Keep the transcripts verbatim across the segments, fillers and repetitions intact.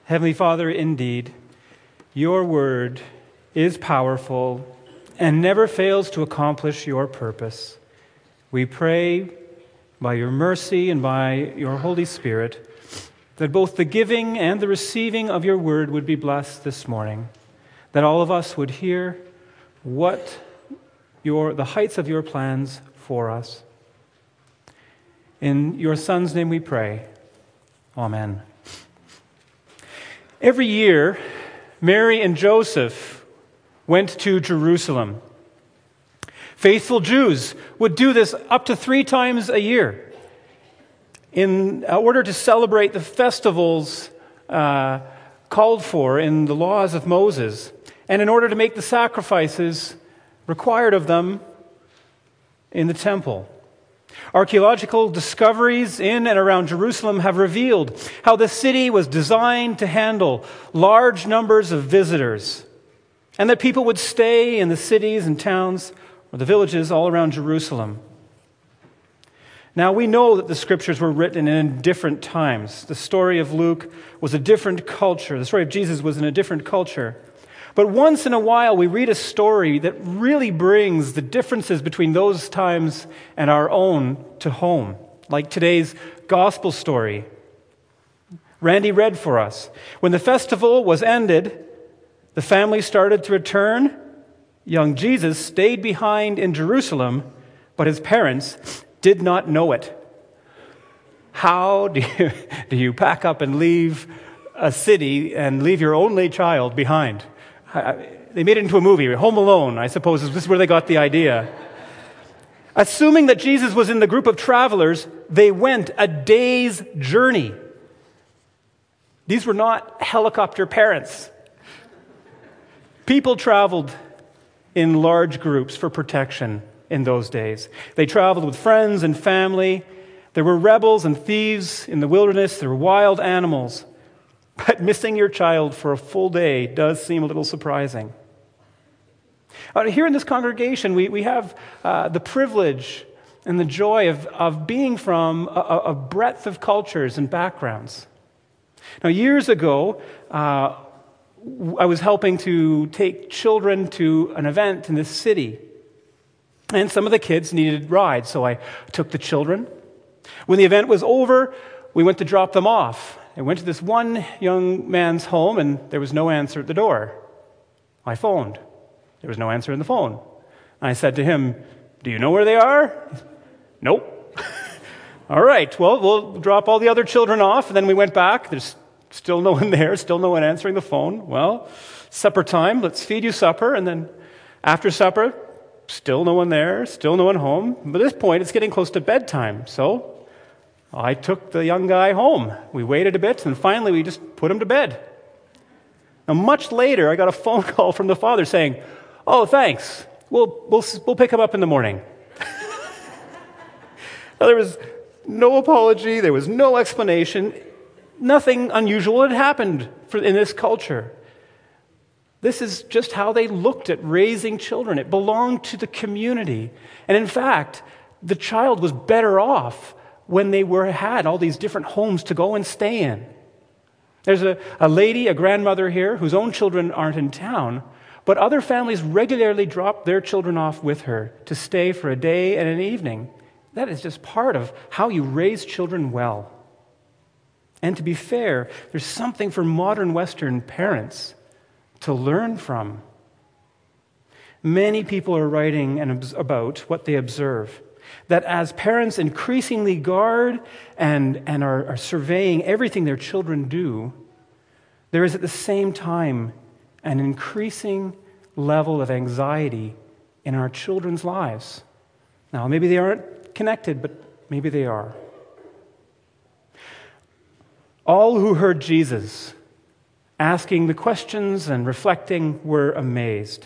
Heavenly Father, indeed, your word is powerful and never fails to accomplish your purpose. We pray by your mercy and by your Holy Spirit that both the giving and the receiving of your word would be blessed this morning, that all of us would hear what your the heights of your plans for us. In your Son's name we pray. Amen. Every year, Mary and Joseph went to Jerusalem. Faithful Jews would do this up to three times a year in order to celebrate the festivals uh, called for in the laws of Moses, and in order to make the sacrifices required of them in the temple. Archaeological discoveries in and around Jerusalem have revealed how the city was designed to handle large numbers of visitors, and that people would stay in the cities and towns or the villages all around Jerusalem. Now, we know that the scriptures were written in different times. The story of Luke was a different culture. The story of Jesus was in a different culture. But once in a while, we read a story that really brings the differences between those times and our own to home, like today's gospel story. Randy read for us. When the festival was ended, the family started to return. Young Jesus stayed behind in Jerusalem, but his parents did not know it. How do you, do you pack up and leave a city and leave your only child behind? They made it into a movie, Home Alone, I suppose. This is where they got the idea. Assuming that Jesus was in the group of travelers, they went a day's journey. These were not helicopter parents. People traveled in large groups for protection in those days. They traveled with friends and family. There were rebels and thieves in the wilderness. There were wild animals. But missing your child for a full day does seem a little surprising. Uh, here in this congregation, we, we have uh, the privilege and the joy of, of being from a, a breadth of cultures and backgrounds. Now, years ago, uh, I was helping to take children to an event in this city. And some of the kids needed rides, so I took the children. When the event was over, we went to drop them off. I went to this one young man's home, and there was no answer at the door. I phoned. There was no answer in the phone. And I said to him, "Do you know where they are?" "Nope." "All right, well, we'll drop all the other children off." And then we went back. There's still no one there, still no one answering the phone. Well, supper time, let's feed you supper. And then after supper, still no one there, still no one home. By this point, it's getting close to bedtime, so I took the young guy home. We waited a bit, and finally we just put him to bed. Now, much later, I got a phone call from the father saying, "Oh, thanks. We'll we'll we'll pick him up in the morning." Now, there was no apology. There was no explanation. Nothing unusual had happened for, in this culture. This is just how they looked at raising children. It belonged to the community. And in fact, the child was better off when they were had all these different homes to go and stay in. There's a, a lady, a grandmother here, whose own children aren't in town, but other families regularly drop their children off with her to stay for a day and an evening. That is just part of how you raise children well. And to be fair, there's something for modern Western parents to learn from. Many people are writing about what they observe, that as parents increasingly guard and, and are, are surveying everything their children do, there is at the same time an increasing level of anxiety in our children's lives. Now, maybe they aren't connected, but maybe they are. All who heard Jesus asking the questions and reflecting were amazed.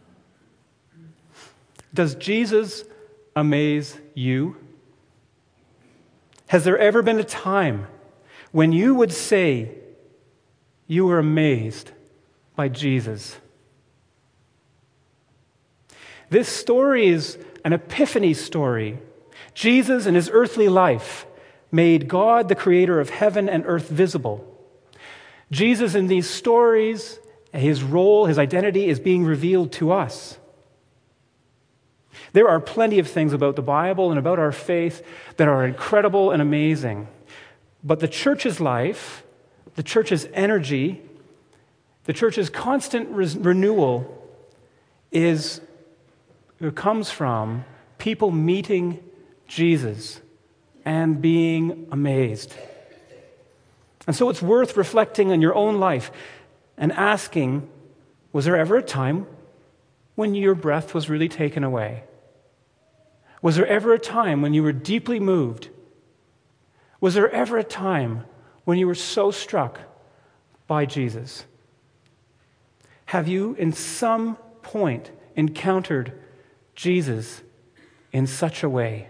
Does Jesus amaze you? Has there ever been a time when you would say you were amazed by Jesus? This story is an epiphany story. Jesus in his earthly life made God, the creator of heaven and earth, visible. Jesus in these stories, his role, his identity is being revealed to us. There are plenty of things about the Bible and about our faith that are incredible and amazing. But the church's life, the church's energy, the church's constant re- renewal is, it comes from people meeting Jesus and being amazed. And so it's worth reflecting on your own life and asking, was there ever a time when your breath was really taken away? Was there ever a time when you were deeply moved? Was there ever a time when you were so struck by Jesus? Have you, in some point, encountered Jesus in such a way?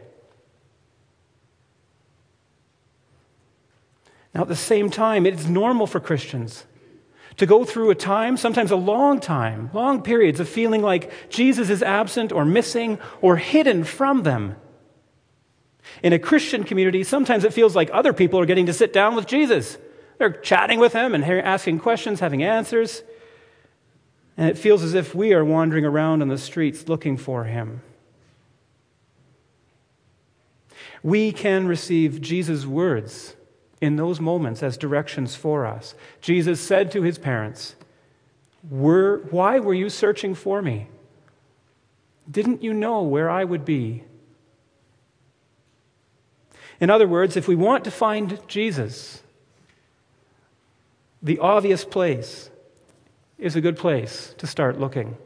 Now, at the same time, it is normal for Christians to go through a time, sometimes a long time, long periods of feeling like Jesus is absent or missing or hidden from them. In a Christian community, sometimes it feels like other people are getting to sit down with Jesus. They're chatting with him and asking questions, having answers. And it feels as if we are wandering around on the streets looking for him. We can receive Jesus' words in those moments as directions for us. Jesus said to his parents, were, why were you searching for me? Didn't you know where I would be? In other words, if we want to find Jesus, the obvious place is a good place to start looking.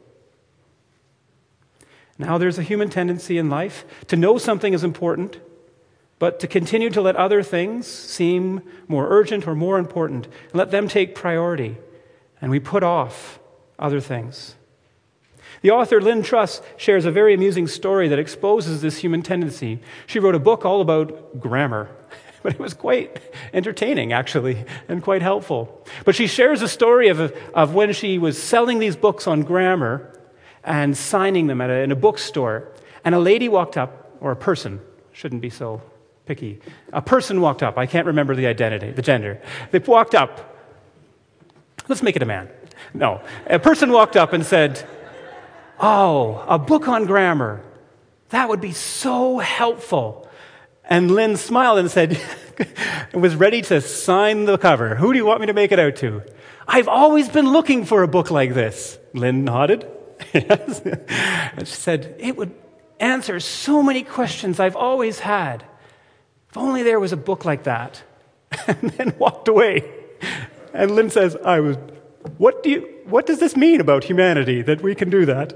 Now, there's a human tendency in life to know something is important, but to continue to let other things seem more urgent or more important, and let them take priority, and we put off other things. The author Lynn Truss shares a very amusing story that exposes this human tendency. She wrote a book all about grammar, but it was quite entertaining, actually, and quite helpful. But she shares a story of, of when she was selling these books on grammar and signing them at a, in a bookstore, and a lady walked up, or a person, shouldn't be so picky. A person walked up. I can't remember the identity, the gender. They walked up. Let's make it a man. No. A person walked up and said, oh, a book on grammar. That would be so helpful. And Lynn smiled and said, and was ready to sign the cover. Who do you want me to make it out to? I've always been looking for a book like this. Lynn nodded. Yes. And she said, it would answer so many questions I've always had. If only there was a book like that. And then walked away. And Lynn says, I was, what do you, what does this mean about humanity that we can do that?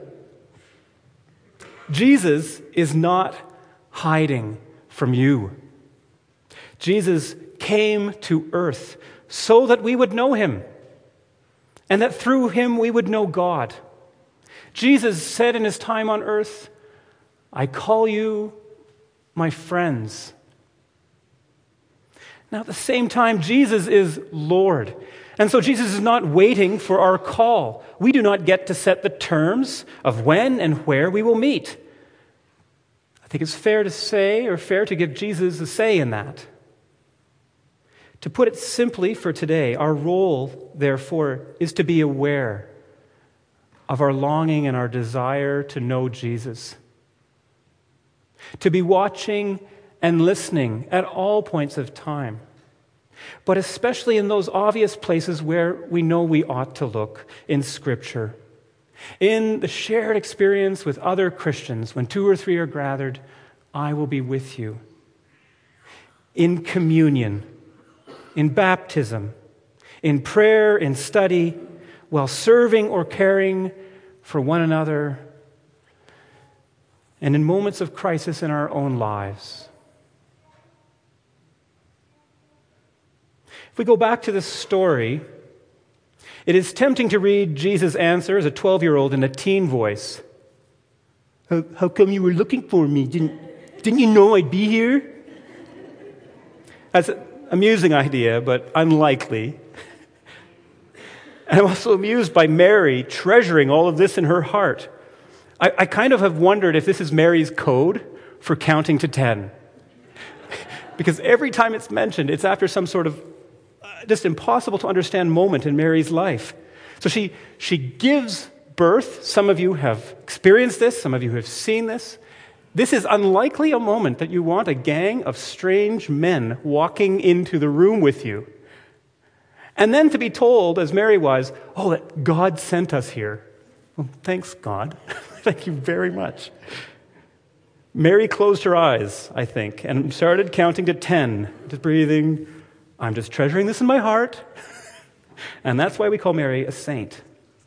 Jesus is not hiding from you. Jesus came to earth so that we would know him, and that through him we would know God. Jesus said in his time on earth, I call you my friends. Now, at the same time, Jesus is Lord. And so Jesus is not waiting for our call. We do not get to set the terms of when and where we will meet. I think it's fair to say, or fair to give Jesus a say in that. To put it simply for today, our role, therefore, is to be aware of our longing and our desire to know Jesus. To be watching and listening at all points of time, but especially in those obvious places where we know we ought to look in Scripture. In the shared experience with other Christians, when two or three are gathered, I will be with you. In communion, in baptism, in prayer, in study, while serving or caring for one another, and in moments of crisis in our own lives. If we go back to this story, it is tempting to read Jesus' answer as a twelve-year-old in a teen voice. How, how come you were looking for me? Didn't, didn't you know I'd be here? That's an amusing idea, but unlikely. And I'm also amused by Mary treasuring all of this in her heart. I, I kind of have wondered if this is Mary's code for counting to ten. Because every time it's mentioned, it's after some sort of just impossible to understand moment in Mary's life. So she, she gives birth. Some of you have experienced this. Some of you have seen this. This is unlikely a moment that you want a gang of strange men walking into the room with you. And then to be told, as Mary was, oh, that God sent us here. Well, thanks, God. Thank you very much. Mary closed her eyes, I think, and started counting to ten, just breathing. I'm just treasuring this in my heart. And that's why we call Mary a saint.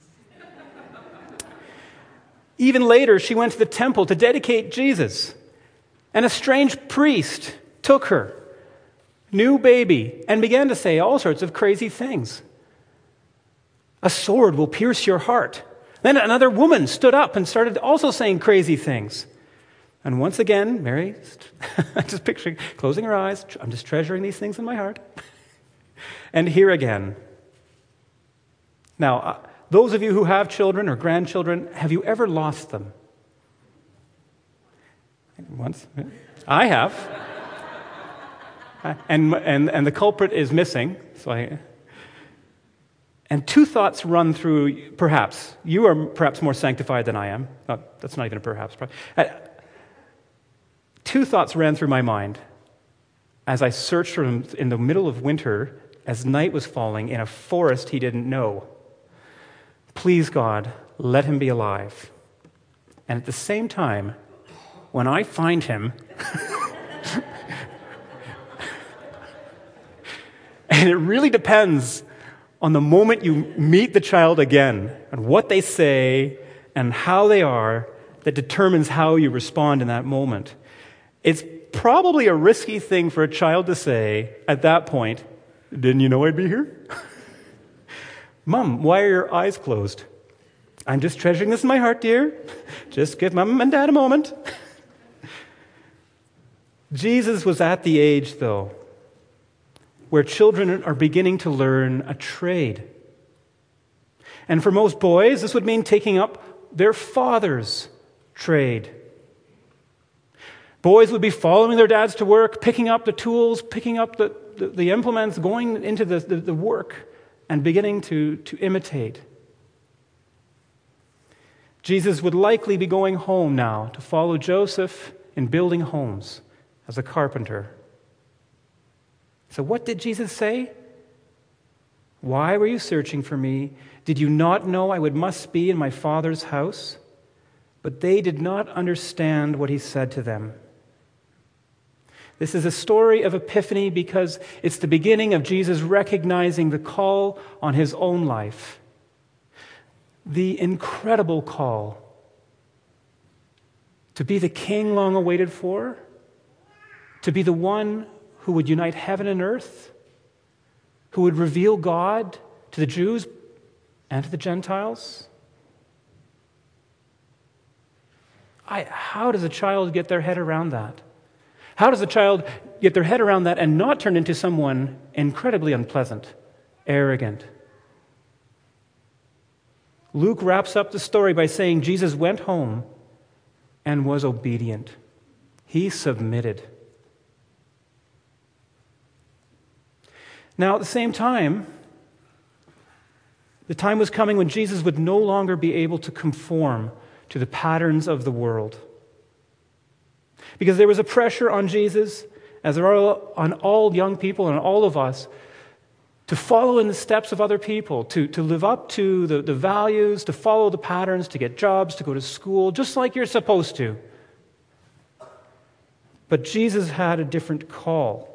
Even later, she went to the temple to dedicate Jesus. And a strange priest took her, new baby, and began to say all sorts of crazy things. A sword will pierce your heart. Then another woman stood up and started also saying crazy things. And once again, Mary, just picturing, closing her eyes, I'm just treasuring these things in my heart. And here again. Now, uh, those of you who have children or grandchildren, have you ever lost them? Once. I have. and, and, and the culprit is missing. So I, and two thoughts run through, perhaps. You are perhaps more sanctified than I am. Oh, that's not even a perhaps. Uh, two thoughts ran through my mind as I searched for him in the middle of winter as night was falling in a forest he didn't know. Please, God, let him be alive. And at the same time, when I find him, and it really depends on the moment you meet the child again, and what they say, and how they are, that determines how you respond in that moment. It's probably a risky thing for a child to say at that point, didn't you know I'd be here? Mom, why are your eyes closed? I'm just treasuring this in my heart, dear. Just give Mom and Dad a moment. Jesus was at the age, though, where children are beginning to learn a trade. And for most boys, this would mean taking up their father's trade. Boys would be following their dads to work, picking up the tools, picking up the, the, the implements, going into the, the, the work, and beginning to, to imitate. Jesus would likely be going home now to follow Joseph in building homes as a carpenter. So what did Jesus say? Why were you searching for me? Did you not know I would must be in my Father's house? But they did not understand what he said to them. This is a story of Epiphany because it's the beginning of Jesus recognizing the call on his own life. The incredible call to be the king long awaited for, to be the one who would unite heaven and earth, who would reveal God to the Jews and to the Gentiles. I, how does a child get their head around that? How does a child get their head around that and not turn into someone incredibly unpleasant, arrogant? Luke wraps up the story by saying Jesus went home and was obedient. He submitted. Now, at the same time, the time was coming when Jesus would no longer be able to conform to the patterns of the world. Because there was a pressure on Jesus, as there are on all young people and all of us, to follow in the steps of other people, to, to live up to the, the values, to follow the patterns, to get jobs, to go to school, just like you're supposed to. But Jesus had a different call.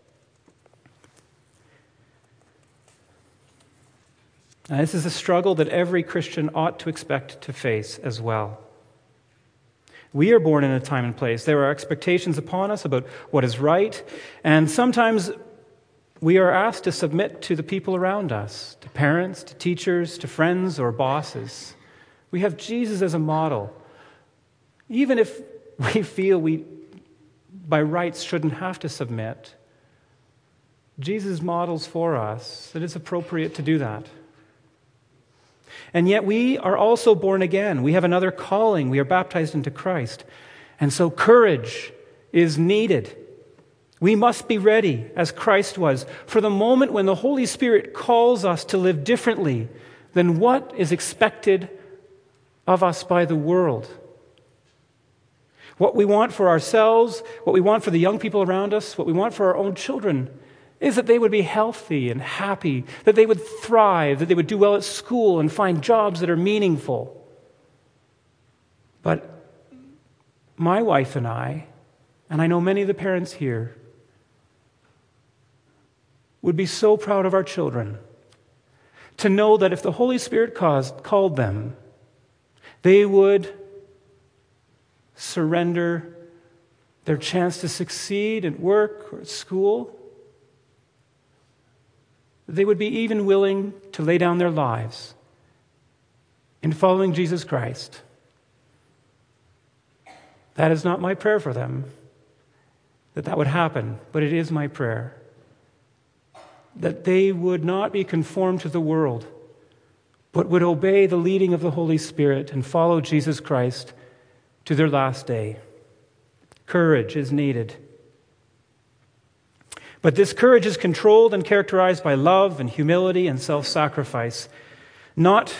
And this is a struggle that every Christian ought to expect to face as well. We are born in a time and place. There are expectations upon us about what is right, and sometimes we are asked to submit to the people around us, to parents, to teachers, to friends or bosses. We have Jesus as a model. Even if we feel we, by rights, shouldn't have to submit, Jesus models for us that it's appropriate to do that. And yet we are also born again. We have another calling. We are baptized into Christ. And so courage is needed. We must be ready, as Christ was, for the moment when the Holy Spirit calls us to live differently than what is expected of us by the world. What we want for ourselves, what we want for the young people around us, what we want for our own children is that they would be healthy and happy, that they would thrive, that they would do well at school and find jobs that are meaningful. But my wife and I, and I know many of the parents here, would be so proud of our children to know that if the Holy Spirit caused, called them, they would surrender their chance to succeed at work or at school. They would be even willing to lay down their lives in following Jesus Christ. That is not my prayer for them, that that would happen, but it is my prayer that they would not be conformed to the world, but would obey the leading of the Holy Spirit and follow Jesus Christ to their last day. Courage is needed. But this courage is controlled and characterized by love and humility and self-sacrifice, not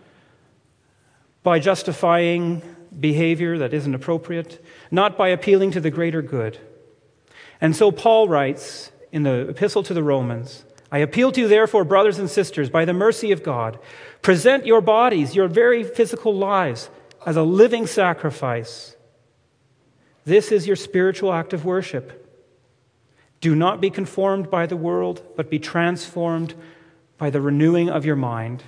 by justifying behavior that isn't appropriate, not by appealing to the greater good. And so Paul writes in the epistle to the Romans, I appeal to you therefore, brothers and sisters, by the mercy of God, present your bodies, your very physical lives, as a living sacrifice. This is your spiritual act of worship. Do not be conformed by the world, but be transformed by the renewing of your mind.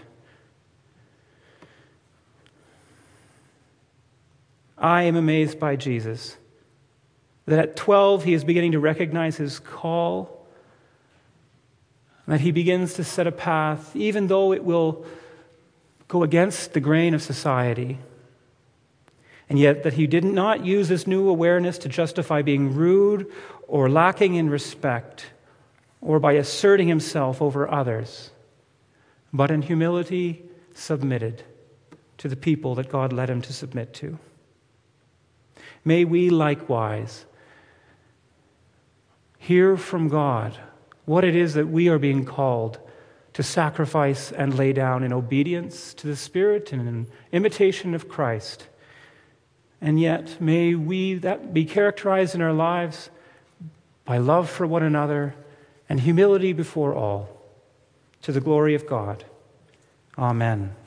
I am amazed by Jesus, that at twelve he is beginning to recognize his call, that he begins to set a path, even though it will go against the grain of society. And yet that he did not use this new awareness to justify being rude or lacking in respect or by asserting himself over others, but in humility submitted to the people that God led him to submit to. May we likewise hear from God what it is that we are being called to sacrifice and lay down in obedience to the Spirit and in imitation of Christ. And yet, may we that be characterized in our lives by love for one another and humility before all, to the glory of God. Amen.